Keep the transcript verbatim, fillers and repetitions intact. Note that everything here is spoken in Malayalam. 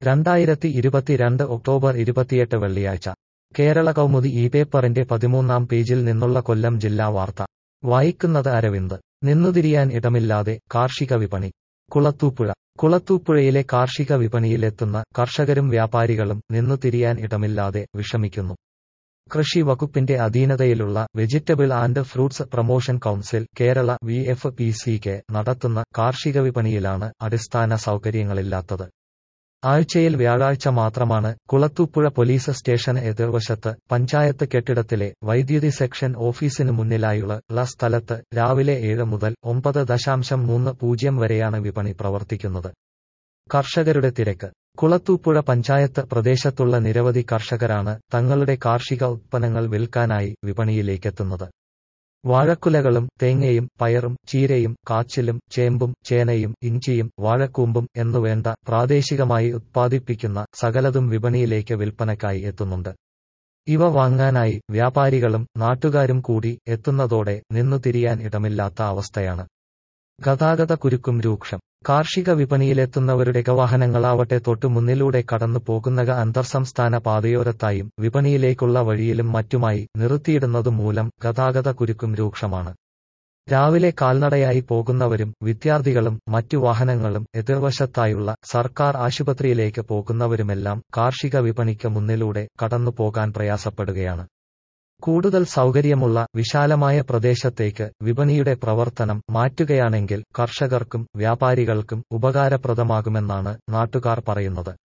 രണ്ടായിരത്തി ഇരുപത്തിരണ്ട് ഒക്ടോബർ ഇരുപത്തിയെട്ട് വെള്ളിയാഴ്ച കേരള കൗമുദി ഈ പേപ്പറിന്റെ പതിമൂന്നാം പേജിൽ നിന്നുള്ള കൊല്ലം ജില്ലാ വാർത്ത വായിക്കുന്നത് അരവിന്ദ്. നിന്നുതിരിയാൻ ഇടമില്ലാതെ കാർഷിക വിപണി. കുളത്തൂപ്പുഴ. കുളത്തൂപ്പുഴയിലെ കാർഷിക വിപണിയിലെത്തുന്ന കർഷകരും വ്യാപാരികളും നിന്നുതിരിയാൻ ഇടമില്ലാതെ വിഷമിക്കുന്നു. കൃഷി വകുപ്പിന്റെ അധീനതയിലുള്ള vegetable and fruits promotion council Kerala V F P C K നടത്തുന്ന കാർഷിക വിപണിയിലാണ് അടിസ്ഥാന സൗകര്യങ്ങളില്ലാത്തത്. ആഴ്ചയിൽ വ്യാഴാഴ്ച മാത്രമാണ് കുളത്തൂപ്പുഴ പോലീസ് സ്റ്റേഷന് എതിർവശത്ത് പഞ്ചായത്ത് കെട്ടിടത്തിലെ വൈദ്യുതി സെക്ഷൻ ഓഫീസിന് മുന്നിലായുള്ള സ്ഥലത്ത് രാവിലെ ഏഴ് മുതൽ ഒമ്പത് ദശാംശം മൂന്ന് പൂജ്യം വരെയാണ് വിപണി പ്രവർത്തിക്കുന്നത്. കർഷകരുടെ തിരക്ക്. കുളത്തൂപ്പുഴ പഞ്ചായത്ത് പ്രദേശത്തുള്ള നിരവധി കർഷകരാണ് തങ്ങളുടെ കാർഷിക ഉത്പന്നങ്ങൾ വിൽക്കാനായി വിപണിയിലേക്കെത്തുന്നത്. വാഴക്കുലകളും തേങ്ങയും പയറും ചീരയും കാച്ചിലും ചേമ്പും ചേനയും ഇഞ്ചിയും വാഴക്കൂമ്പും എന്നുവേണ്ട പ്രാദേശികമായി ഉത്പാദിപ്പിക്കുന്ന സകലതും വിപണിയിലേക്ക് വിൽപ്പനയ്ക്കായി എത്തുന്നുണ്ട്. ഇവ വാങ്ങാനായി വ്യാപാരികളും നാട്ടുകാരും കൂടി എത്തുന്നതോടെ നിന്നുതിരിയാൻ ഇടമില്ലാത്ത അവസ്ഥയാണ്. ഗതാഗത കുരുക്കും രൂക്ഷം. കാർഷിക വിപണിയിലെത്തുന്നവരുടെ വാഹനങ്ങളാവട്ടെ തൊട്ടു മുന്നിലൂടെ കടന്നു പോകുന്ന അന്തർസംസ്ഥാന പാതയോരത്തായും വിപണിയിലേക്കുള്ള വഴിയിലും മറ്റുമായി നിർത്തിയിടുന്നതുമൂലം ഗതാഗത കുരുക്കും രൂക്ഷമാണ്. രാവിലെ കാൽനടയായി പോകുന്നവരും വിദ്യാർത്ഥികളും മറ്റു വാഹനങ്ങളും എതിർവശത്തായുള്ള സർക്കാർ ആശുപത്രിയിലേക്ക് പോകുന്നവരുമെല്ലാം കാർഷിക വിപണിക്ക് മുന്നിലൂടെ കടന്നു പോകാൻ പ്രയാസപ്പെടുകയാണ്. കൂടുതൽ സൗകര്യമുള്ള വിശാലമായ പ്രദേശത്തേക്ക് വിപണിയുടെ പ്രവർത്തനം മാറ്റുകയാണെങ്കിൽ കർഷകർക്കും വ്യാപാരികൾക്കും ഉപകാരപ്രദമാകുമെന്നാണ് നാട്ടുകാർ പറയുന്നത്.